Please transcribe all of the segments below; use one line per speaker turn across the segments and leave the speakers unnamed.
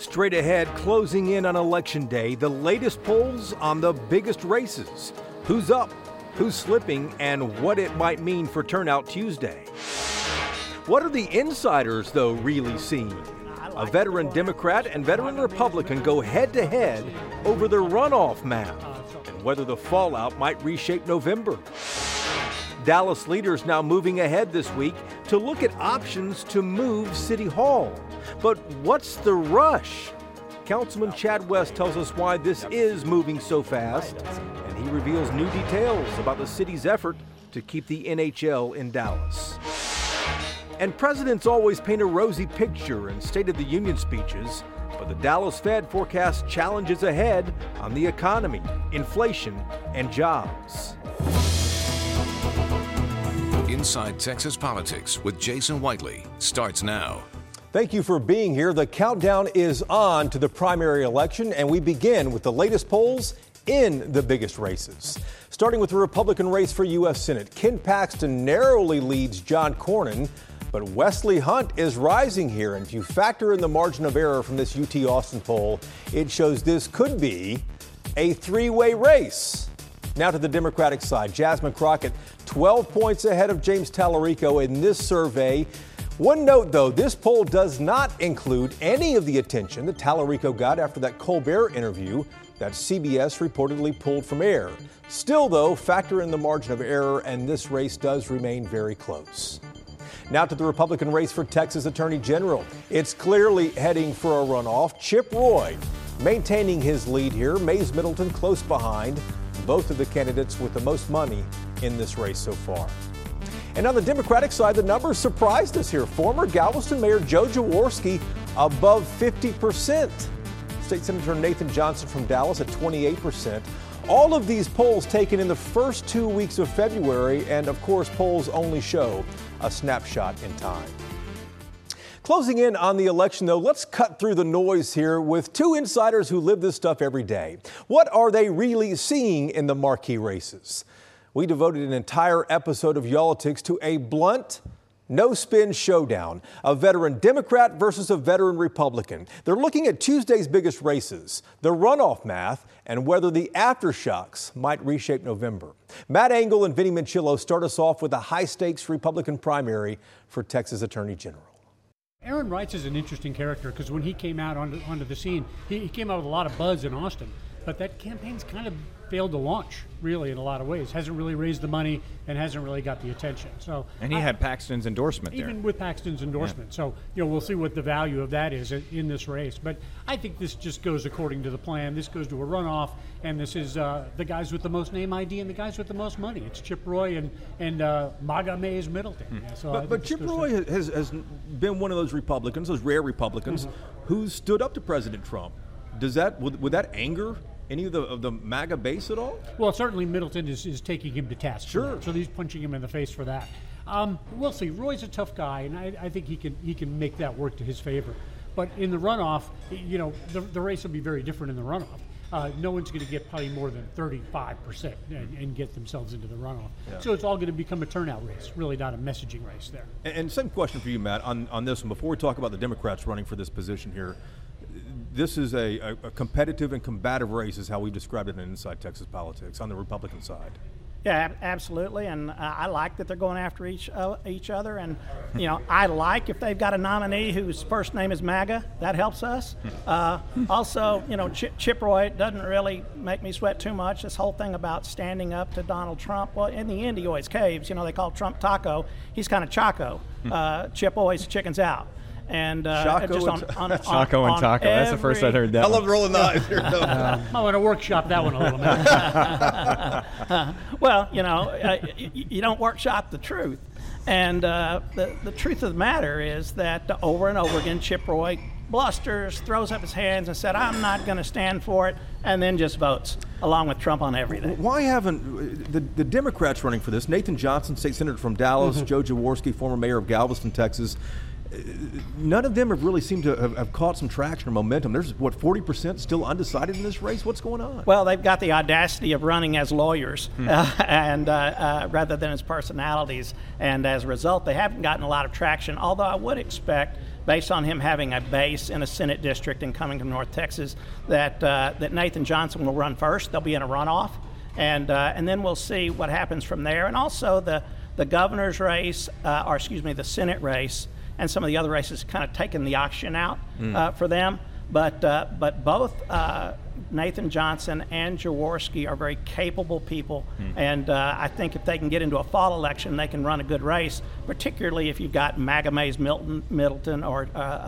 Straight ahead, closing in on Election Day, the latest polls on the biggest races. Who's up, who's slipping, and what it might mean for turnout Tuesday. What are the insiders, though, really seeing? A veteran Democrat and veteran Republican go head-to-head over the runoff map and whether the fallout might reshape November. Dallas leaders now moving ahead this week to look at options to move City Hall. But what's the rush? Councilman Chad West tells us why this is moving so fast, and he reveals new details about the city's effort to keep the NHL in Dallas. And presidents always paint a rosy picture in State of the Union speeches, but the Dallas Fed forecasts challenges ahead on the economy, inflation, and jobs.
Inside Texas Politics with Jason Whiteley starts now.
Thank you for being here. The countdown is on to the primary election, and we begin with the latest polls in the biggest races. Starting with the Republican race for U.S. Senate, Ken Paxton narrowly leads John Cornyn, but Wesley Hunt is rising here. And if you factor in the margin of error from this UT Austin poll, it shows this could be a three-way race. Now to the Democratic side, Jasmine Crockett, 12 points ahead of James Tallarico in this survey. One note, though, this poll does not include any of the attention that Tallarico got after that Colbert interview that CBS reportedly pulled from air. Still, though, factor in the margin of error, and this race does remain very close. Now to the Republican race for Texas Attorney General. It's clearly heading for a runoff. Chip Roy maintaining his lead here. Mays Middleton close behind. Both of the candidates with the most money in this race so far. And on the Democratic side, the numbers surprised us here. Former Galveston Mayor Joe Jaworski above 50%. State Senator Nathan Johnson from Dallas at 28%. All of these polls taken in the first 2 weeks of February, and of course, polls only show a snapshot in time. Closing in on the election, though, let's cut through the noise here with two insiders who live this stuff every day. What are they really seeing in the marquee races? We devoted an entire episode of Y'all-itics to a blunt, no-spin showdown. A veteran Democrat versus a veteran Republican. They're looking at Tuesday's biggest races, the runoff math, and whether the aftershocks might reshape November. Matt Engel and Vinnie Manchillo start us off with a high-stakes Republican primary for Texas Attorney General.
Aaron Wrights is an interesting character because when he came out onto the scene, he came out with a lot of buzz in Austin. But that campaign's kind of failed to launch, really, in a lot of ways. Hasn't really raised the money and hasn't really got the attention.
And he had Paxton's endorsement there.
Even with Paxton's endorsement. Yeah. So, we'll see what the value of that is in this race. But I think this just goes according to the plan. This goes to a runoff, and this is the guys with the most name ID and the guys with the most money. It's Chip Roy and MAGA Mays Middleton. Yeah, so
but Chip Roy has been one of those Republicans, those rare Republicans, who stood up to President Trump. Would that anger any of the MAGA base at all?
Well, certainly Middleton is taking him to task.
Sure.
So he's punching him in the face for that. We'll see. Roy's a tough guy, and I think he can make that work to his favor. But in the runoff, the race will be very different in the runoff. No one's going to get probably more than 35% and get themselves into the runoff. Yeah. So it's all going to become a turnout race, really not a messaging race there.
And same question for you, Matt, on this one. Before we talk about the Democrats running for this position here, this is a competitive and combative race is how we described it in Inside Texas Politics on the Republican side.
Yeah, absolutely, and I like that they're going after each other, and I like if they've got a nominee whose first name is MAGA. That helps us. Also, Chip Roy doesn't really make me sweat too much. This whole thing about standing up to Donald Trump. Well, in the end, he always caves. They call Trump Taco. He's kind of Chaco. Chip always chickens out. And
Chaco
just
and Taco. That's the first I'd heard that.
I love rolling the eyes here.
I want to workshop that one a little bit.
Well, you don't workshop the truth. And the truth of the matter is that over and over again, Chip Roy blusters, throws up his hands and said, I'm not going to stand for it, and then just votes along with Trump on everything.
Why haven't the Democrats running for this? Nathan Johnson, state senator from Dallas, Joe Jaworski, former mayor of Galveston, Texas.
none of them have really seemed to have caught some traction or momentum. There's, 40% still undecided in this race? What's going on?
Well, they've got the audacity of running as lawyers and rather than as personalities. And as a result, they haven't gotten a lot of traction, although I would expect, based on him having a base in a Senate district and coming from North Texas, that Nathan Johnson will run first. They'll be in a runoff. And then we'll see what happens from there. And also the governor's race, the Senate race, and some of the other races kind of taken the auction out for them. But both Nathan Johnson and Jaworski are very capable people. And I think if they can get into a fall election, they can run a good race, particularly if you've got MAGA Mays Middleton or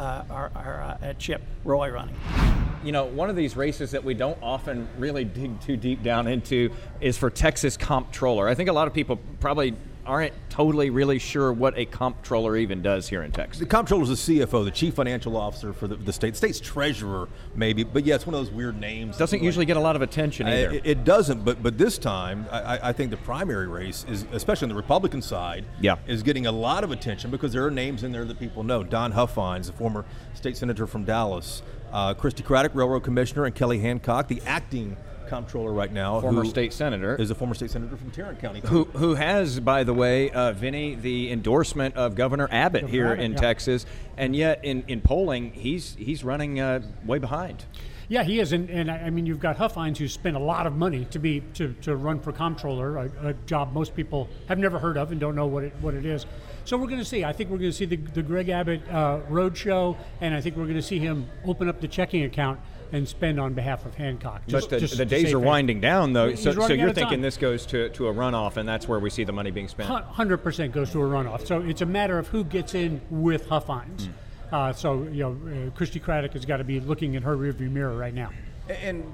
Chip Roy running.
You know, one of these races that we don't often really dig too deep down into is for Texas comptroller. I think a lot of people probably aren't totally really sure what a comptroller even does here in Texas.
The comptroller is the CFO, the chief financial officer for the state. State's treasurer, maybe. But yeah, it's one of those weird names.
Doesn't usually get a lot of attention either.
It doesn't, but this time, I think the primary race, is, especially on the Republican side, is getting a lot of attention because there are names in there that people know. Don Huffines, the former state senator from Dallas, Christy Craddock, railroad commissioner, and Kelly Hancock, the acting comptroller right now,
former state senator,
is a former state senator from Tarrant County,
who has, by the way, Vinny, the endorsement of Governor Abbott here in Texas, and yet in polling he's running way behind.
Yeah, he is, and I mean, you've got Huffines, who spent a lot of money to run for comptroller, a job most people have never heard of and don't know what it is. So we're going to see. I think we're going to see the Greg Abbott roadshow, and I think we're going to see him open up the checking account and spend on behalf of Hancock.
But the days are winding down, though, so you're thinking this goes to a runoff, and that's where we see the money being spent?
100% goes to a runoff. So it's a matter of who gets in with Huffines. So, Christy Craddock has got to be looking in her rearview mirror right now.
And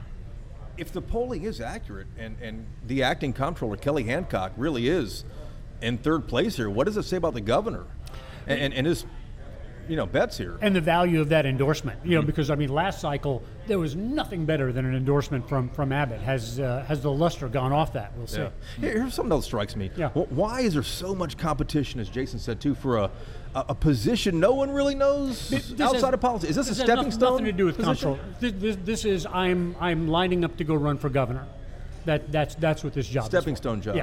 if the polling is accurate and the acting comptroller, Kelly Hancock, really is in third place here, what does it say about the governor and his bets here?
And the value of that endorsement, because, I mean, last cycle, there was nothing better than an endorsement from Abbott. Has the luster gone off that? We'll see.
Here's something else that strikes me. Why is there so much competition, as Jason said, too, for a position no one really knows outside of politics? Is this a stepping stone?
Nothing to do with control. This is I'm lining up to go run for governor. That's what this job is.
Stepping stone job.
Yeah.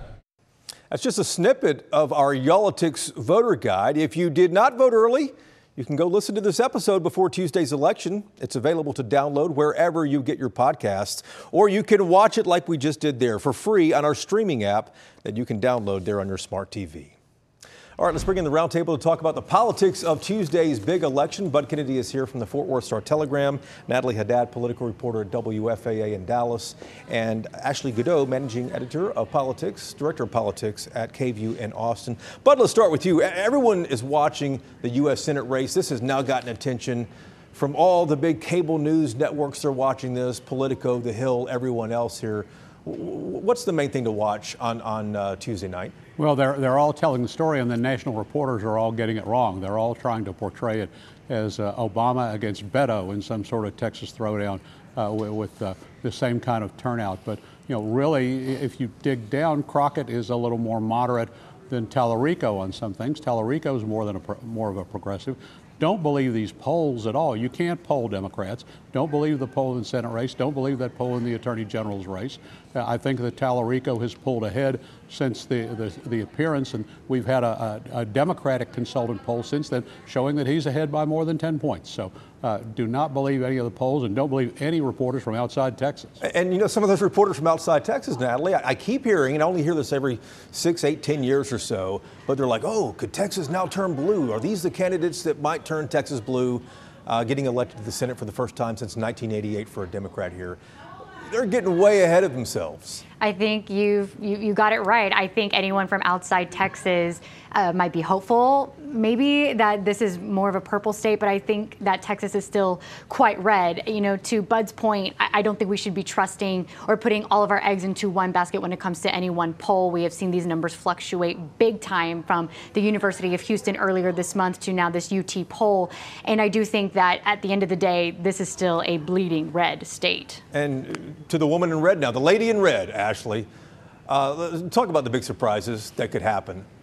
That's just a snippet of our Y'all-itics voter guide. If you did not vote early, you can go listen to this episode before Tuesday's election. It's available to download wherever you get your podcasts, or you can watch it like we just did there for free on our streaming app that you can download there on your smart TV. All right, let's bring in the roundtable to talk about the politics of Tuesday's big election. Bud Kennedy is here from the Fort Worth Star-Telegram, Natalie Haddad, political reporter at WFAA in Dallas, and Ashley Godot, managing editor of politics, director of politics at KVUE in Austin. Bud, let's start with you. Everyone is watching the U.S. Senate race. This has now gotten attention from all the big cable news networks. They're watching this, Politico, The Hill, everyone else here. What's the main thing to watch on Tuesday night?
Well, they're all telling the story, and the national reporters are all getting it wrong. They're all trying to portray it as Obama against Beto in some sort of Texas throwdown with the same kind of turnout. But really, if you dig down, Crockett is a little more moderate than Tallarico on some things. Tallarico is more of a progressive. Don't believe these polls at all. You can't poll Democrats. Don't believe the poll in the Senate race. Don't believe that poll in the Attorney General's race. I think that Tallarico has pulled ahead since the appearance, and we've had a Democratic consultant poll since then showing that he's ahead by more than 10 points. So do not believe any of the polls, and don't believe any reporters from outside Texas.
And some of those reporters from outside Texas, Natalie, I keep hearing, and I only hear this every 6, 8, 10 years or so, but they're like, oh, could Texas now turn blue? Are these the candidates that might turn Texas blue, getting elected to the Senate for the first time since 1988 for a Democrat here? They're getting way ahead of themselves.
I think you got it right. I think anyone from outside Texas might be hopeful, maybe that this is more of a purple state, but I think that Texas is still quite red. To Bud's point, I don't think we should be trusting or putting all of our eggs into one basket when it comes to any one poll. We have seen these numbers fluctuate big time from the University of Houston earlier this month to now this UT poll. And I do think that at the end of the day, this is still a bleeding red state.
And to the woman in red now, the lady in red, Ashley, talk about the big surprises that could happen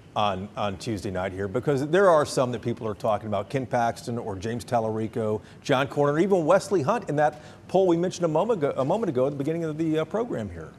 on Tuesday night here, because there are some that people are talking about, Ken Paxton or James Tallarico, John Cornyn, or even Wesley Hunt in that poll we mentioned a moment ago at the beginning of the program here.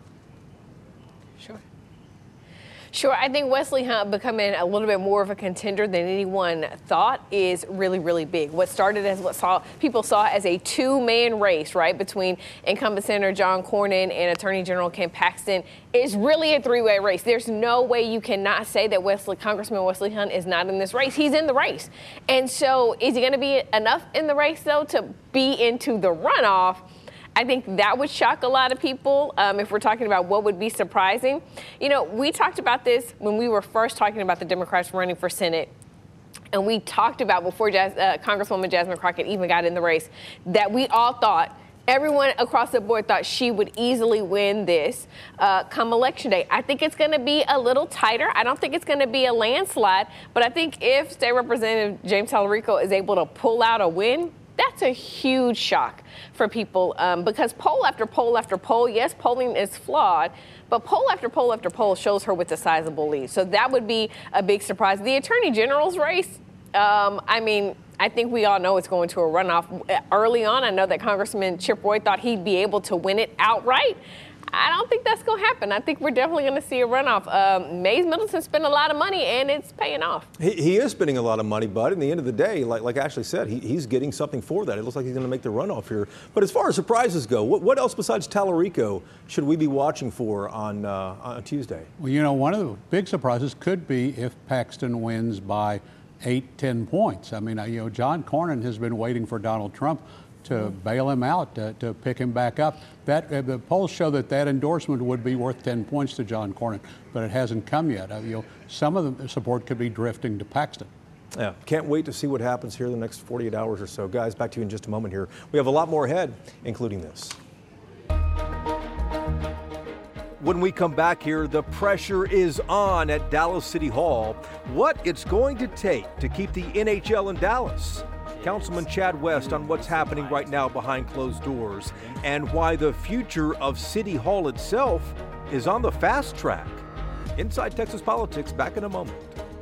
Sure, I think Wesley Hunt becoming a little bit more of a contender than anyone thought is really, really big. What started as people saw as a two-man race, right, between incumbent Senator John Cornyn and Attorney General Ken Paxton is really a three-way race. There's no way you cannot say that Congressman Wesley Hunt is not in this race. He's in the race. And so is he going to be enough in the race, though, to be into the runoff? I think that would shock a lot of people if we're talking about what would be surprising. You know, we talked about this when we were first talking about the Democrats running for Senate. And we talked about before Congresswoman Jasmine Crockett even got in the race that we all thought, everyone across the board thought she would easily win this come Election Day. I think it's going to be a little tighter. I don't think it's going to be a landslide. But I think if State Representative James Tallarico is able to pull out a win, that's a huge shock for people because poll after poll after poll, yes, polling is flawed, but poll after poll after poll shows her with a sizable lead. So that would be a big surprise. The Attorney General's race, I think we all know it's going to a runoff. Early on, I know that Congressman Chip Roy thought he'd be able to win it outright. I don't think that's going to happen. I think we're definitely going to see a runoff. Mays Middleton spent a lot of money, and it's paying off.
He is spending a lot of money, but in the end of the day, like Ashley said, he's getting something for that. It looks like he's going to make the runoff here. But as far as surprises go, what else besides Tallarico should we be watching for on Tuesday?
Well, you know, one of the big surprises could be if Paxton wins by 8-10 points. I mean, you know, John Cornyn has been waiting for Donald Trump to bail him out, to pick him back up. The polls show that endorsement would be worth 10 points to John Cornyn, but it hasn't come yet. You know, some of the support could be drifting to Paxton.
Yeah, can't wait to see what happens here in the next 48 hours or so. Guys, back to you in just a moment here. We have a lot more ahead, including this. When we come back here, the pressure is on at Dallas City Hall. What it's going to take to keep the NHL in Dallas. Councilman Chad West on what's happening right now behind closed doors and why the future of City Hall itself is on the fast track. Inside Texas Politics, back in a moment.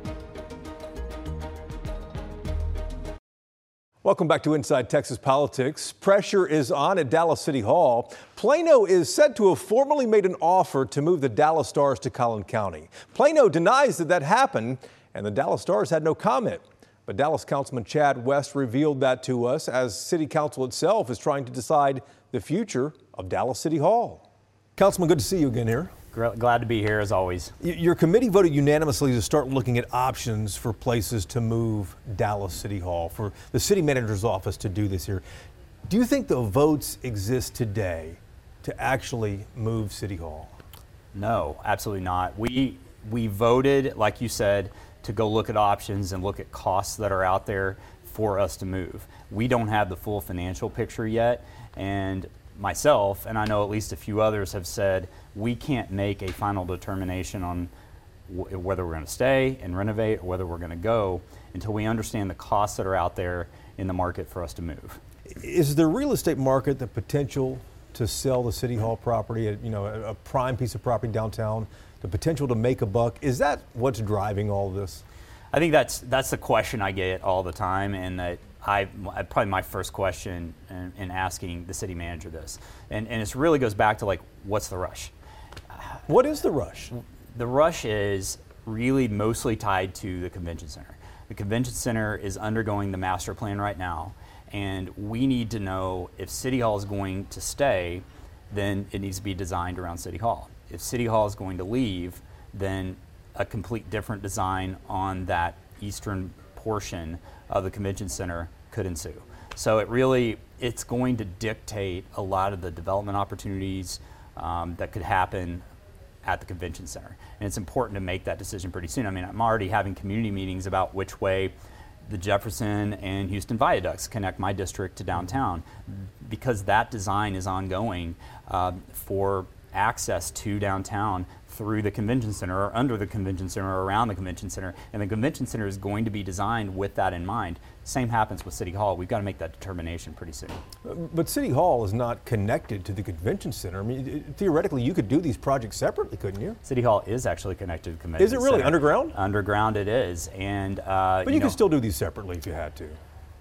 Welcome back to Inside Texas Politics. Pressure is on at Dallas City Hall. Plano is said to have formally made an offer to move the Dallas Stars to Collin County. Plano denies that happened, and the Dallas Stars had no comment. But Dallas Councilman Chad West revealed that to us as City Council itself is trying to decide the future of Dallas City Hall. Councilman, good to see you again here.
Glad to be here as always.
Your committee voted unanimously to start looking at options for places to move Dallas City Hall, for the city manager's office to do this here. Do you think the votes exist today to actually move City Hall?
No, absolutely not. We voted, like you said, to go look at options and look at costs that are out there for us to move. We don't have the full financial picture yet, and myself, and I know at least a few others have said, we can't make a final determination on whether we're going to stay and renovate or whether we're going to go until we understand the costs that are out there in the market for us to move.
Is the real estate market the potential to sell the City Hall property, a prime piece of property downtown, the potential to make a buck? Is that what's driving all of this?
I think that's the question I get all the time, and that probably my first question in asking the city manager this. And it really goes back to, like, what's the rush?
What is the rush?
The rush is really mostly tied to the convention center. The convention center is undergoing the master plan right now, and we need to know if City Hall is going to stay, then it needs to be designed around City Hall. If City Hall is going to leave, then a complete different design on that eastern portion of the convention center could ensue. So it's going to dictate a lot of the development opportunities that could happen at the convention center. And it's important to make that decision pretty soon. I mean, I'm already having community meetings about which way the Jefferson and Houston viaducts connect my district to downtown, because that design is ongoing for access to downtown through the convention center or under the convention center or around the convention center. And the convention center is going to be designed with that in mind. Same happens with City Hall. We've got to make that determination pretty soon.
But City Hall is not connected to the convention center. I mean, theoretically, you could do these projects separately, couldn't you?
City Hall is actually connected to the convention center.
Is it really? Underground?
Underground it is. And,
but you could still do these separately if you had to.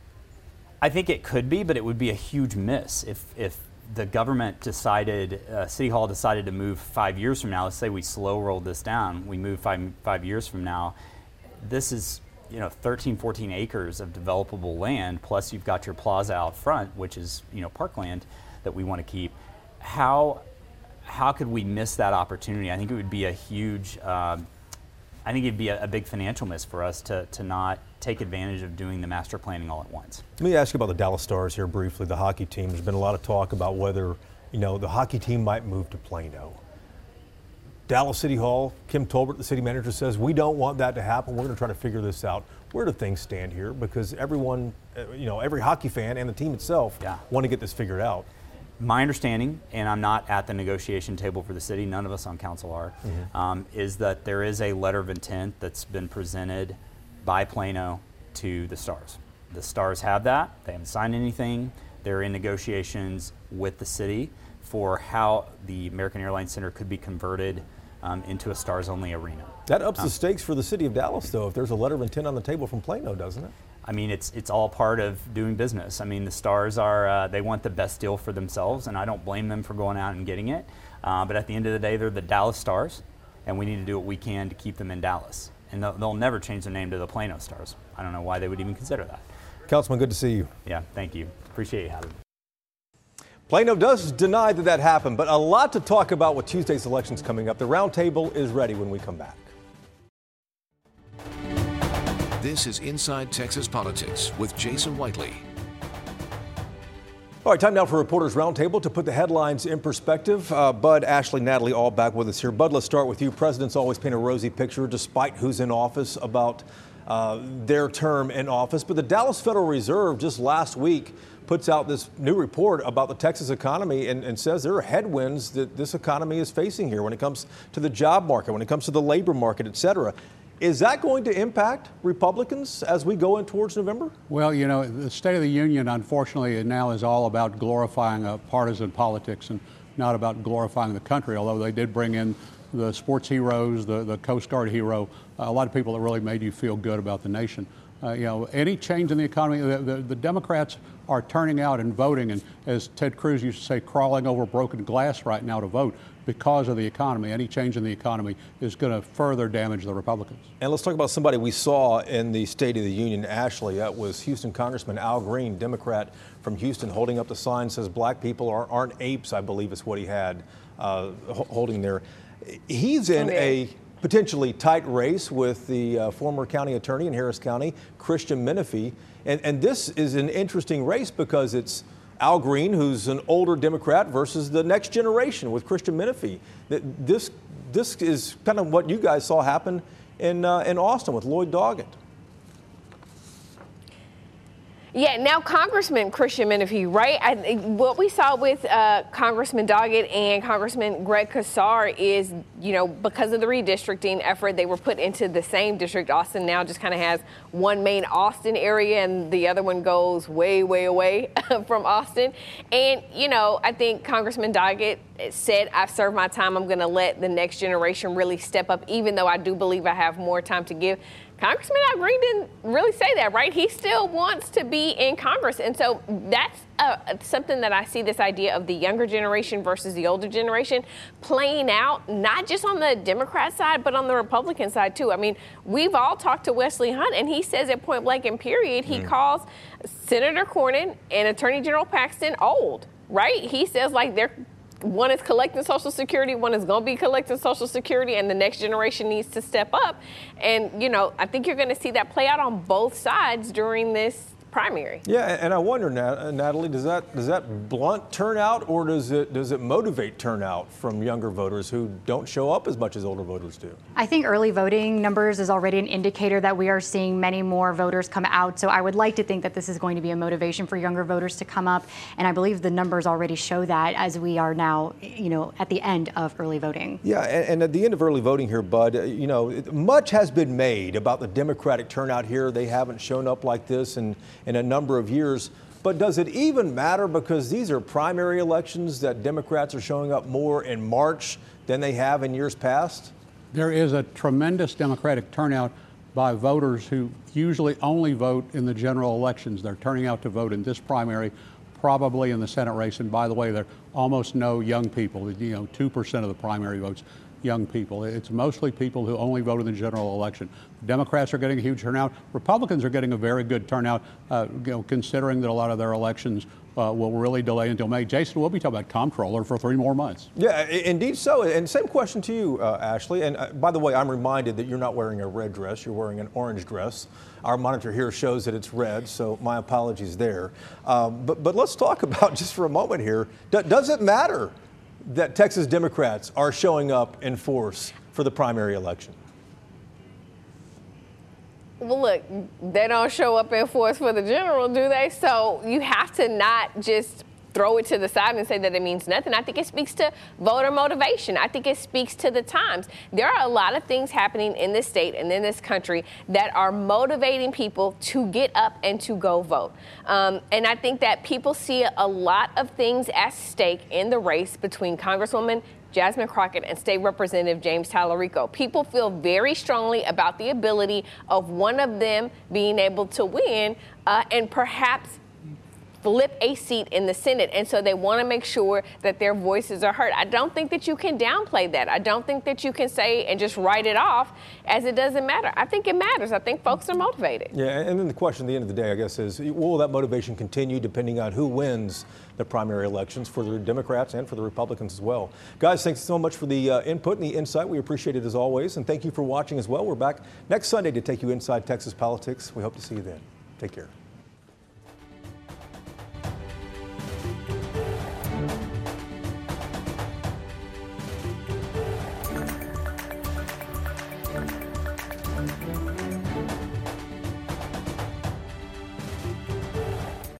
I think it could be, but it would be a huge miss if the government decided, City Hall decided to move 5 years from now. Let's say we slow rolled this down. We move five years from now. This is 13, 14 acres of developable land, plus you've got your plaza out front, which is parkland that we want to keep. How could we miss that opportunity? I think it would be a huge, I think it'd be a big financial miss for us to not take advantage of doing the master planning all at once.
Let me ask you about the Dallas Stars here briefly, the hockey team. There's been a lot of talk about whether, the hockey team might move to Plano. Dallas City Hall, Kim Tolbert, the city manager, says, we don't want that to happen. We're going to try to figure this out. Where do things stand here? Because everyone, every hockey fan and the team itself want to get this figured out.
My understanding, and I'm not at the negotiation table for the city, none of us on council are, is that there is a letter of intent that's been presented by Plano to the Stars. The Stars have that. They haven't signed anything. They're in negotiations with the city for how the American Airlines Center could be converted into a Stars-only arena.
That ups the stakes for the city of Dallas, though, if there's a letter of intent on the table from Plano, doesn't it?
I mean, it's all part of doing business. I mean, the Stars are, they want the best deal for themselves, and I don't blame them for going out and getting it. But at the end of the day, they're the Dallas Stars, and we need to do what we can to keep them in Dallas. And they'll never change their name to the Plano Stars. I don't know why they would even consider that.
Councilman, good to see you.
Yeah, thank you. Appreciate you having me.
Plano does deny that happened, but a lot to talk about with Tuesday's elections coming up. The roundtable is ready when we come back.
This is Inside Texas Politics with Jason Whiteley.
All right, time now for Reporters Roundtable to put the headlines in perspective. Bud, Ashley, Natalie, all back with us here. Bud, let's start with you. Presidents always paint a rosy picture, despite who's in office, about their term in office. But the Dallas Federal Reserve just last week puts out this new report about the Texas economy and says there are headwinds that this economy is facing here when it comes to the job market, when it comes to the labor market, et cetera. Is that going to impact Republicans as we go in towards November?
Well, the State of the Union, unfortunately, now is all about glorifying partisan politics and not about glorifying the country, although they did bring in the sports heroes, the Coast Guard hero, a lot of people that really made you feel good about the nation. Any change in the economy, the Democrats are turning out and voting, and as Ted Cruz used to say, crawling over broken glass right now to vote because of the economy. Any change in the economy is going to further damage the Republicans.
And let's talk about somebody we saw in the State of the Union, Ashley. That was Houston Congressman Al Green, Democrat from Houston, holding up the sign, says black people aren't apes, I believe is what he had holding there. He's in a potentially tight race with the former county attorney in Harris County, Christian Menifee. And this is an interesting race because it's Al Green, who's an older Democrat, versus the next generation with Christian Menifee. This is kind of what you guys saw happen in Austin with Lloyd Doggett.
Yeah, now Congressman Christian Menifee, right? What we saw with Congressman Doggett and Congressman Greg Casar is, because of the redistricting effort, they were put into the same district. Austin now just kind of has one main Austin area, and the other one goes way, way away from Austin. And, I think Congressman Doggett said, I've served my time. I'm going to let the next generation really step up, even though I do believe I have more time to give. Congressman Al Green didn't really say that, right? He still wants to be in Congress. And so that's something that I see, this idea of the younger generation versus the older generation playing out, not just on the Democrat side, but on the Republican side, too. I mean, we've all talked to Wesley Hunt, and he says at point blank and period, he calls Senator Cornyn and Attorney General Paxton old, right? He says, one is collecting Social Security, one is going to be collecting Social Security, and the next generation needs to step up. And, I think you're going to see that play out on both sides during this primary.
Yeah, and I wonder, Natalie, does that blunt turnout, or does it motivate turnout from younger voters who don't show up as much as older voters do?
I think early voting numbers is already an indicator that we are seeing many more voters come out. So I would like to think that this is going to be a motivation for younger voters to come up, and I believe the numbers already show that as we are now, at the end of early voting.
Yeah, and at the end of early voting here, Bud, much has been made about the Democratic turnout here. They haven't shown up like this in a number of years. But does it even matter, because these are primary elections that Democrats are showing up more in March than they have in years past?
There is a tremendous Democratic turnout by voters who usually only vote in the general elections. They're turning out to vote in this primary, probably in the Senate race. And by the way, there are almost no young people. 2% of the primary votes, young people. It's mostly people who only vote in the general election. Democrats are getting a huge turnout. Republicans are getting a very good turnout, considering that a lot of their elections will really delay until May. Jason, we'll be talking about comptroller for 3 more months.
Yeah, indeed so. And same question to you, Ashley. And by the way, I'm reminded that you're not wearing a red dress. You're wearing an orange dress. Our monitor here shows that it's red, so my apologies there. But let's talk about, just for a moment here, does it matter that Texas Democrats are showing up in force for the primary election?
Well, look, they don't show up in force for the general, do they? So you have to not just throw it to the side and say that it means nothing. I think it speaks to voter motivation. I think it speaks to the times. There are a lot of things happening in this state and in this country that are motivating people to get up and to go vote. And I think that people see a lot of things at stake in the race between Congresswoman Jasmine Crockett and State Representative James Tallarico. People feel very strongly about the ability of one of them being able to win and perhaps flip a seat in the Senate. And so they want to make sure that their voices are heard. I don't think that you can downplay that. I don't think that you can say and just write it off as it doesn't matter. I think it matters. I think folks are motivated.
Yeah, and then the question at the end of the day, I guess, is will that motivation continue depending on who wins the primary elections for the Democrats and for the Republicans as well? Guys, thanks so much for the input and the insight. We appreciate it as always. And thank you for watching as well. We're back next Sunday to take you inside Texas politics. We hope to see you then. Take care.